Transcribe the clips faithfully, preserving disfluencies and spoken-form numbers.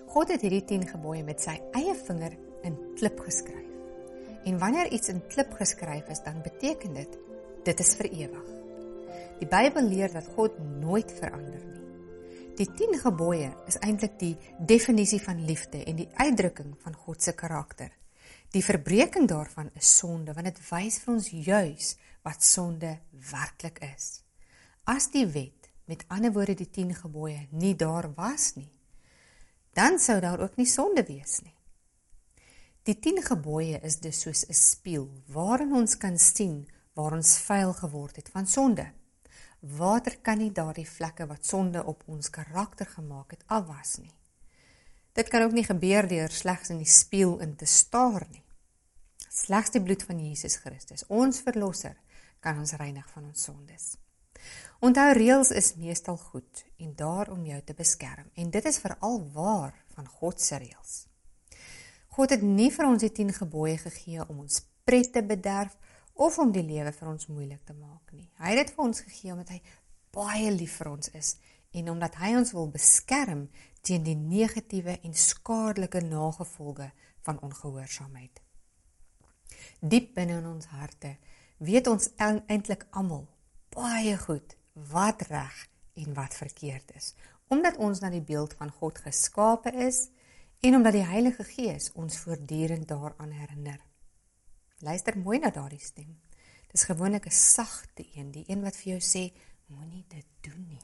God het hierdie tien gebooie met sy eie vinger in klip geskryf. En wanneer iets in klip geskryf is, dan beteken dit, dit is vir ewig. Die Bybel leer dat God nooit verander nie. Die tien gebooie is eintlik die definisie van liefde en die uitdrukking van God se karakter. Die verbreeking daarvan is sonde, want dit wys vir ons juis wat sonde werklik is. As die wet, met ander woorde die tien gebooie, nie daar was nie, dan sou daar ook nie sonde wees nie. Die tien gebooie is dus soos 'n spieël, waarin ons kan sien waar ons vuil geword het van sonde. Water kan nie daardie vlekke wat sonde op ons karakter gemaak het, afwas nie. Dit kan ook nie gebeur deur slegs in die spieël in te staar nie. Slegs die bloed van Jesus Christus, ons verlosser, kan ons reinig van ons sondes. Onthou, reëls is meestal goed en daar om jou te beskerm, en dit is veral waar van God se reëls. God het nie vir ons die tien gebooie gegee om ons pret te bederf of om die lewe vir ons moeilik te maak nie. Hy het dit vir ons gegee omdat hy baie lief vir ons is en omdat hy ons wil beskerm teen die negatiewe en skadelike nagevolge van ongehoorsaamheid. Diep binne in ons harte weet ons eintlik almal baie goed wat reg en wat verkeerd is, omdat ons na die beeld van God geskape is en omdat die Heilige Gees ons voortdurend daaraan herinner. Luister mooi na daardie stem. Dis gewoonlik 'n sagte een, die een wat vir jou sê, moenie dit doen nie.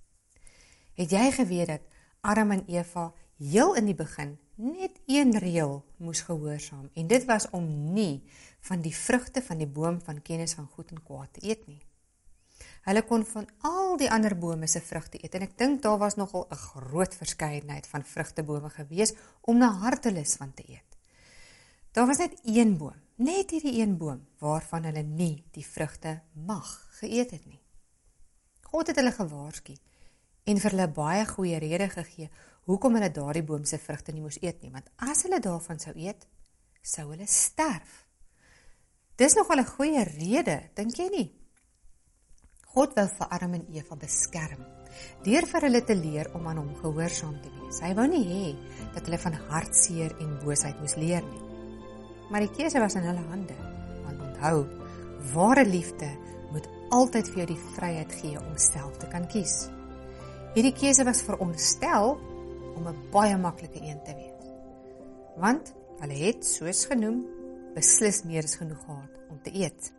Het jy geweet dat Adam en Eva heel in die begin net een reël moes gehoorsaam, en dit was om nie van die vrugte van die boom van kennis van goed en kwaad te eet nie. Hulle kon van al die ander bome se vrugte eet, en ek dink daar was nogal 'n groot verskeidenheid van vrugtebome gewees om na hartelus van te eet. Daar was net een boom, net hierdie een boom, waarvan hulle nie die vrugte mag geëet het nie. God het hulle gewaarsku en vir hulle baie goeie rede gegee hoekom hulle daardie boom se vrugte nie moes eet nie, want as hulle daarvan sou eet, sou hulle sterf. Dis nogal 'n goeie rede, dink jy nie? God wil vir Adam en Eva beskerm, deur vir hulle te leer om aan hom gehoorsaam te wees. Hy wou nie hê dat hulle van hartseer en boosheid moes leer nie. Maar die keuse was in hulle hande, want onthou, ware liefde moet altyd vir jou die vryheid gee om self te kan kies. Hierdie keuse was veronderstel om 'n baie maklike een te wees, want hulle het, soos genoem, beslis meer as genoeg gehad om te eet.